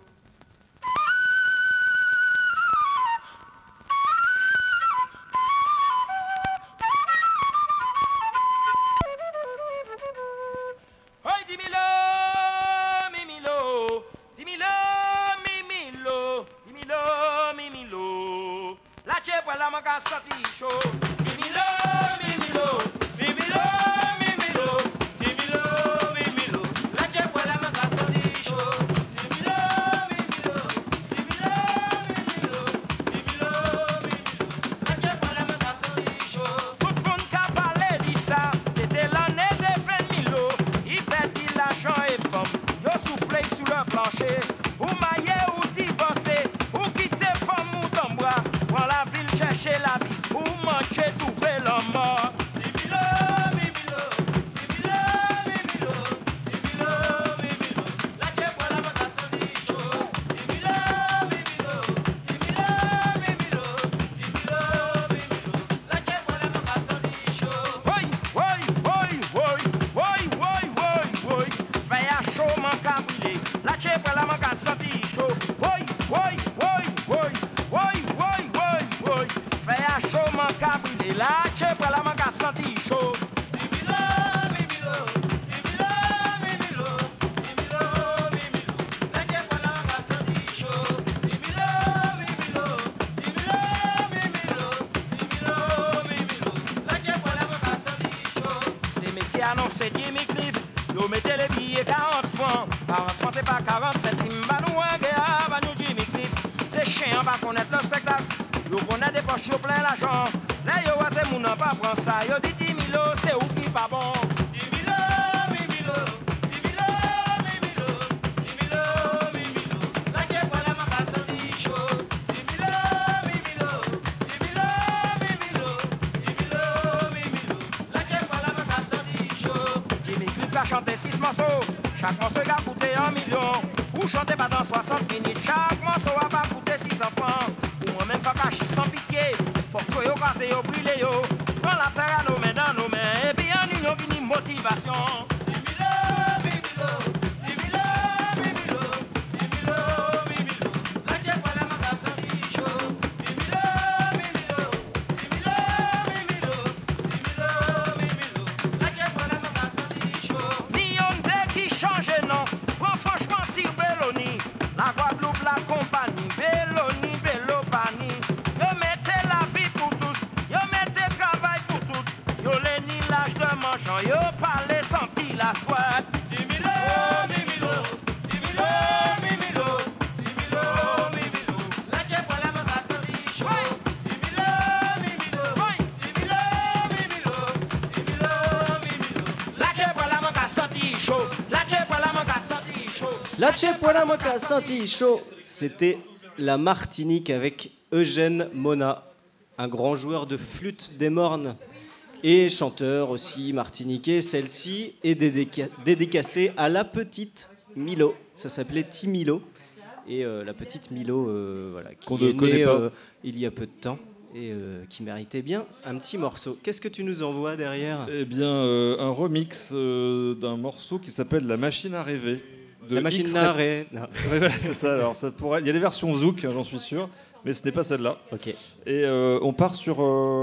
Speaker 7: Oi, dis-milo, mimilo, dis-milo, mimilo, dis-milo, mimilo. La chepe, la manca senti chaud. Dis-milo, mimilo, dis-milo, mimilo, dis-milo, mimilo. La chepe, la manca senti chaud. Dis-milo, mimilo, dis-milo, mimilo, dis-milo, mimilo. La chepe, la manca senti chaud. Tout le monde qui a parlé de ça, c'était l'année de vingt mille. Il perdit l'argent et femme, yo soufflé sous le plancher. Ou maillé ou divorcé, ou quitter femme ou dans bras. Prends la ville chercher la vie, ou manger trouver la mort. Dimilo, mimilo, dimilo, mimilo, dimilo, mimilo. La tête pour la vacation du jour. Dimilo, mimilo, dimilo, mimilo, dimilo, mimilo. La tête pour la vacation du jour. Oui, oui, oui, oui, oui, oui, oui, oui. Fais à chaud, mon cabrillé. La tête pour la vacation du jour. Oui, oui, oui, oui, oui, oui, oui, oui. Fais à chaud, mon cabrillé. La tête pour la vacation du jour. Dimilo, mimilo, dimilo, mimilo, dimilo, mimilo. La tête pour la vacation du jour. Dimilo, mimilo, dimilo, mimilo, dimilo, mimilo. La tête pour la vacation du jour. C'est messieurs annoncé Jimmy Cliff. Yo mettez les billets quarante francs. quarante francs c'est pas quarante centimes. Bah nous un gars, bah nous Jimmy Cliff. C'est chiant, pas connaître le spectacle. Yo connaît des poches, yo plein l'argent. Là yo c'est moun pas prend ça. Yo dit dix mille, c'est où qui pas bon. dix mille, mille, dix mille, mille, dix mille, mille. La tête pour la macasse du show. dix mille, mille, dix mille, mille, dix mille, mille. La tête pour la macasse du show. Jimmy Cliff a chanté six morceaux. Chaque morceau a coûté un million. Ou chanter pendant soixante minutes. Chaque morceau a pas coûté six cents francs. Ou moi-même faut cacher sans pitié. Faut que yo casse yo brûle yo. Prends l'affaire à nos mains dans nos mains. Et puis en union vini motivation. dix mille, mille, dix mille, mille, dix mille, mille. La tête pour la macasse du show. dix mille, mille, dix mille, mille, dix mille, mille. La tête pour la macasse du show. Niondé qui change non. Prends franchement si Belloni. La Guadeloupe la compagnie. Belloni, Bellopani. Yo mettez la vie pour tous. Yo mettez travail pour toutes. Yo les ni l'âge de mangeant. Yo parlez senti la soie. dix mille, mille, dix mille, mille, dix mille, mille. La tête pour la macasse du show. dix mille, mille, dix mille, mille, dix mille, mille. La tête pour la macasse du show. La tête pour la macasse du show.
Speaker 1: La Chepola Moka Santi Show, c'était la Martinique avec Eugène Mona, un grand joueur de flûte des Mornes et chanteur aussi martiniquais. Celle-ci est dédica- dédicacée à la petite Milo. Ça s'appelait Timilo. Et euh, la petite Milo, euh, voilà, qui
Speaker 2: Qu'on ne
Speaker 1: est
Speaker 2: connaît
Speaker 1: née
Speaker 2: pas.
Speaker 1: euh, il y a peu de temps et euh, qui méritait bien un petit morceau. Qu'est-ce que tu nous envoies derrière ?
Speaker 2: Eh bien, euh, un remix euh, d'un morceau qui s'appelle La Machine à rêver. de
Speaker 1: La machine
Speaker 2: X-Ray.
Speaker 1: d'arrêt. Non.
Speaker 2: Ouais, ouais, c'est ça. Alors, ça pourrait... Il y a les versions Zouk, hein, j'en suis sûr, mais ce n'est pas celle-là.
Speaker 1: Ok.
Speaker 2: Et euh, on part sur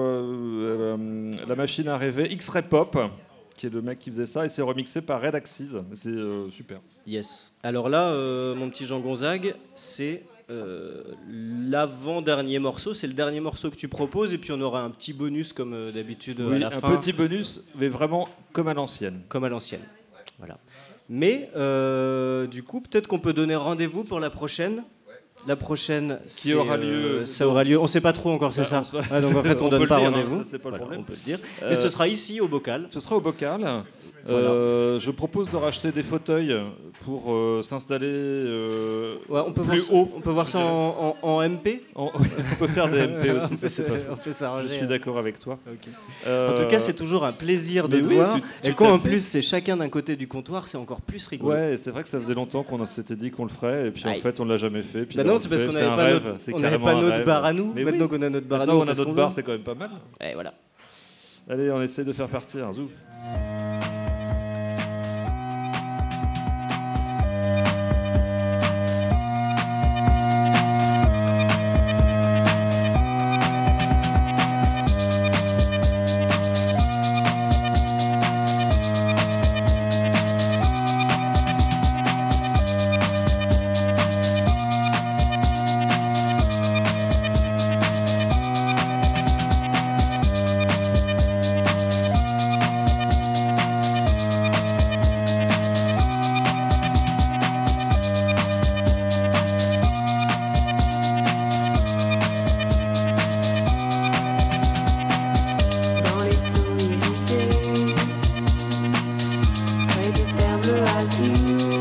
Speaker 2: euh, euh, La Machine à rêver, X-Ray Pop, qui est le mec qui faisait ça, et c'est remixé par Red Axis. C'est euh, super.
Speaker 1: Yes. Alors là, euh, mon petit Jean Gonzague, c'est euh, l'avant-dernier morceau. C'est le dernier morceau que tu proposes, et puis on aura un petit bonus comme euh, d'habitude à
Speaker 2: Oui,
Speaker 1: la
Speaker 2: un
Speaker 1: fin,
Speaker 2: petit bonus, mais vraiment comme à l'ancienne.
Speaker 1: comme à l'ancienne. Voilà. Mais euh, du coup, peut-être qu'on peut donner rendez-vous pour la prochaine. La prochaine,
Speaker 2: Qui
Speaker 1: c'est,
Speaker 2: aura
Speaker 1: euh,
Speaker 2: lieu-
Speaker 1: ça aura lieu. On ne sait pas trop encore, c'est
Speaker 2: Ouais,
Speaker 1: ça.
Speaker 2: on se-
Speaker 1: Ouais, donc en fait, on
Speaker 2: on
Speaker 1: ne donne
Speaker 2: peut
Speaker 1: pas
Speaker 2: le dire, hein,
Speaker 1: rendez-vous.
Speaker 2: ça, c'est pas le
Speaker 1: Voilà,
Speaker 2: problème.
Speaker 1: on peut le dire.
Speaker 2: Euh,
Speaker 1: Et ce sera ici au Bocal.
Speaker 2: Ce sera au Bocal. Euh, je propose de racheter des fauteuils pour euh, s'installer euh,
Speaker 1: Ouais, on peut
Speaker 2: plus
Speaker 1: voir ça,
Speaker 2: haut.
Speaker 1: on peut voir ça en, en- en M P.
Speaker 2: En- on peut faire des M P aussi, ça c'est pas
Speaker 1: On
Speaker 2: faux.
Speaker 1: peut
Speaker 2: Je
Speaker 1: s'arranger.
Speaker 2: suis d'accord avec toi.
Speaker 1: En
Speaker 2: Euh,
Speaker 1: tout cas, c'est toujours un plaisir de
Speaker 2: mais
Speaker 1: te
Speaker 2: oui,
Speaker 1: voir.
Speaker 2: tout-
Speaker 1: Et
Speaker 2: tout
Speaker 1: quand
Speaker 2: à
Speaker 1: en
Speaker 2: fait.
Speaker 1: plus c'est chacun d'un côté du comptoir, c'est encore plus rigolo.
Speaker 2: Ouais, c'est vrai que ça faisait longtemps qu'on s'était dit qu'on le ferait, et puis
Speaker 1: Aïe.
Speaker 2: en fait on l'a jamais fait. Puis
Speaker 1: Bah
Speaker 2: là,
Speaker 1: non,
Speaker 2: on
Speaker 1: c'est
Speaker 2: le
Speaker 1: parce
Speaker 2: fait,
Speaker 1: qu'on
Speaker 2: c'est
Speaker 1: n'avait
Speaker 2: un
Speaker 1: pas,
Speaker 2: rêve,
Speaker 1: notre,
Speaker 2: c'est
Speaker 1: on n'avait
Speaker 2: carrément
Speaker 1: pas
Speaker 2: un
Speaker 1: notre
Speaker 2: rêve.
Speaker 1: bar à nous.
Speaker 2: Mais
Speaker 1: Maintenant
Speaker 2: oui.
Speaker 1: qu'on a notre bar à
Speaker 2: Maintenant
Speaker 1: nous,
Speaker 2: on a
Speaker 1: fait ce
Speaker 2: notre
Speaker 1: qu'on
Speaker 2: bar,
Speaker 1: veut.
Speaker 2: c'est quand même pas mal.
Speaker 1: Et voilà.
Speaker 2: Allez, on essaie de faire partir. Zou.
Speaker 4: Dans les flots irisés, près des terres bleues azur,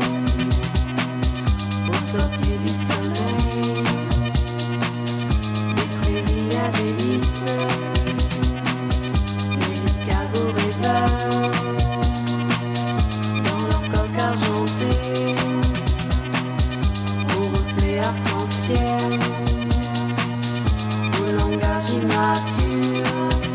Speaker 4: au sortir du soleil, des prairies à délices, les escargots rêveurs, dans leur coque argentée, aux reflets arc-en-ciel, au langage immature.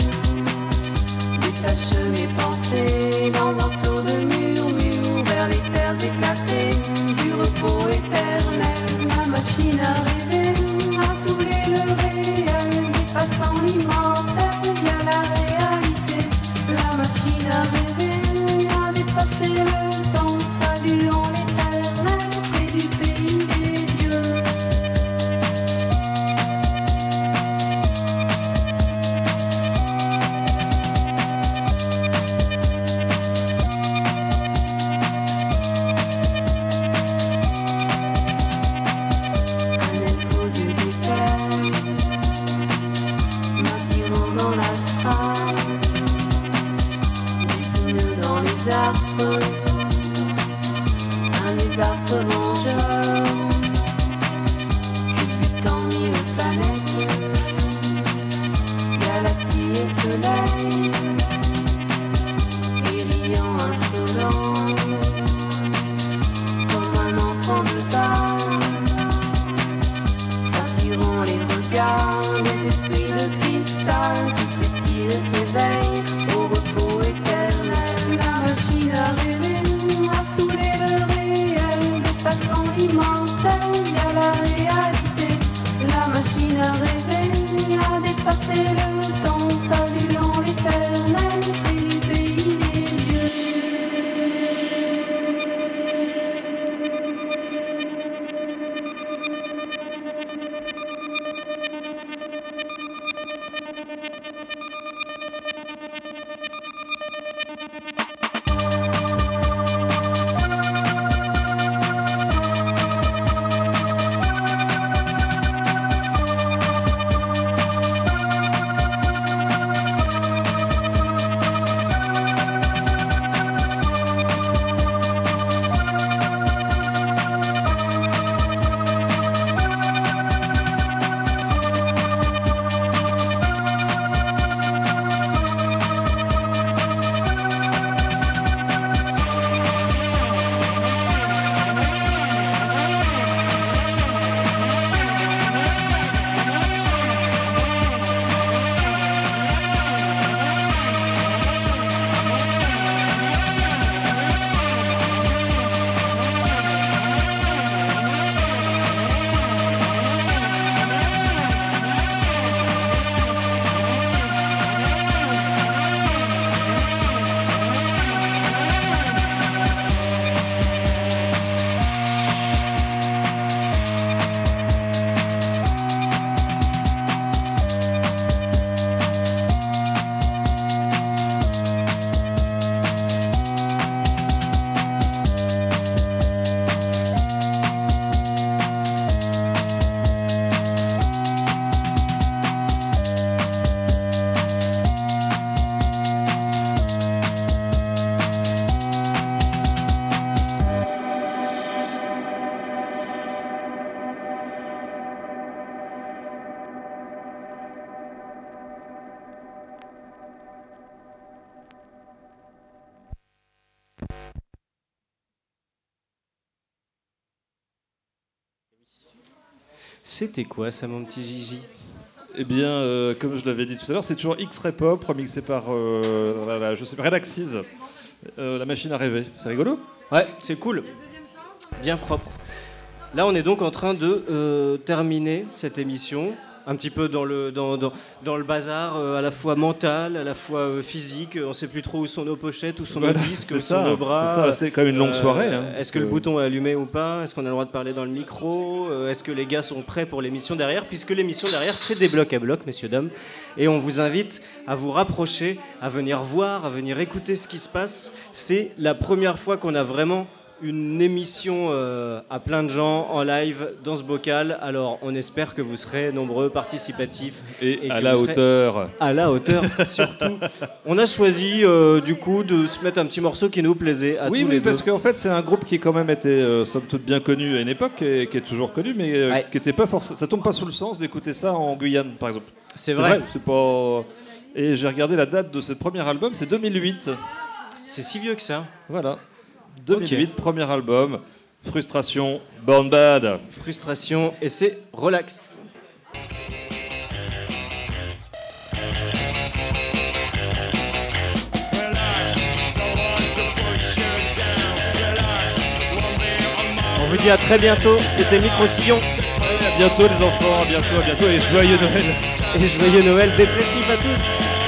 Speaker 4: Détache mes pensées dans un flot de murmures vers les terres éclatées du repos éternel. La machine à rêver a saoulé le réel, dépassant l'immortel via la réalité. La machine à rêver a dépassé le temps, saluant l'éternel près du pays des dieux. Un elfe aux yeux d'écaille, m'attirant dans l'astral, dessineux dans les astres, un désastre vengeur, culbutant mille planètes, galaxies et soleils, et riant insolent, comme un enfant de balle. S'attirant les regards des esprits de cristal qui s'étirent et s'éveillent au repos éternel. La machine à rêver a saoulé le réel, dépassant
Speaker 1: C'était quoi ça, mon petit Gigi?
Speaker 2: Eh bien, euh, comme je l'avais dit tout à l'heure, c'est toujours X-Ray Pop, remixé par euh, la, la, je sais, Redaxiz, euh, la machine à rêver. C'est rigolo?
Speaker 1: Ouais, c'est cool. Bien propre. Là, on est donc en train de euh, terminer cette émission, un petit peu dans le, dans, dans, dans le bazar, euh, à la fois mental, à la fois euh, physique. On ne sait plus trop où sont nos pochettes, où sont
Speaker 2: Voilà,
Speaker 1: nos disques, où
Speaker 2: ça,
Speaker 1: sont nos bras.
Speaker 2: C'est ça, c'est quand même une longue soirée. Hein,
Speaker 1: euh, est-ce que le bouton est allumé ou pas? Est-ce qu'on a le droit de parler dans le micro? euh, Est-ce que les gars sont prêts pour l'émission derrière? Puisque l'émission derrière, c'est des blocs à blocs, messieurs, dames. Et on vous invite à vous rapprocher, à venir voir, à venir écouter ce qui se passe. C'est la première fois qu'on a vraiment une émission euh, à plein de gens en live dans ce bocal. Alors on espère que vous serez nombreux, participatifs
Speaker 2: et, et à
Speaker 1: que
Speaker 2: la
Speaker 1: vous serez
Speaker 2: hauteur.
Speaker 1: À la hauteur surtout. On a choisi euh, du coup de se mettre un petit morceau qui nous plaisait à
Speaker 2: oui,
Speaker 1: tous
Speaker 2: oui,
Speaker 1: les
Speaker 2: parce
Speaker 1: deux.
Speaker 2: qu'en fait c'est un groupe qui quand même était euh, somme toute bien connu à une époque et qui est toujours connu, mais euh,
Speaker 1: ouais.
Speaker 2: qui était pas forcément. Ça tombe pas sous le sens d'écouter ça en Guyane, par exemple.
Speaker 1: C'est vrai. vrai
Speaker 2: c'est pas. Et j'ai regardé la date de ce premier album, c'est deux mille huit.
Speaker 1: C'est si vieux que ça.
Speaker 2: Voilà. deux mille huit,
Speaker 1: okay.
Speaker 2: Premier album, Frustration, Born Bad.
Speaker 1: Frustration, et c'est Relax. On vous dit à très bientôt, c'était Micro-Sillon.
Speaker 2: À bientôt les enfants, à bientôt, à bientôt, et joyeux Noël.
Speaker 1: Et joyeux Noël dépressif à tous.